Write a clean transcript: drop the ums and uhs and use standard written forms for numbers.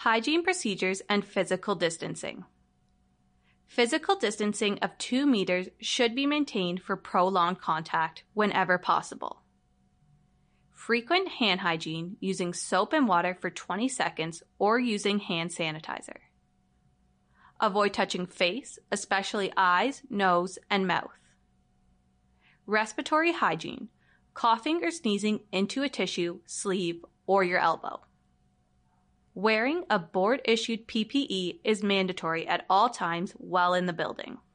Hygiene procedures and physical distancing. Physical distancing of 2 meters should be maintained for prolonged contact whenever possible. Frequent hand hygiene using soap and water for 20 seconds or using hand sanitizer. Avoid touching face, especially eyes, nose, and mouth. Respiratory hygiene, coughing or sneezing into a tissue, sleeve, or your elbow. Wearing a board-issued PPE is mandatory at all times while in the building.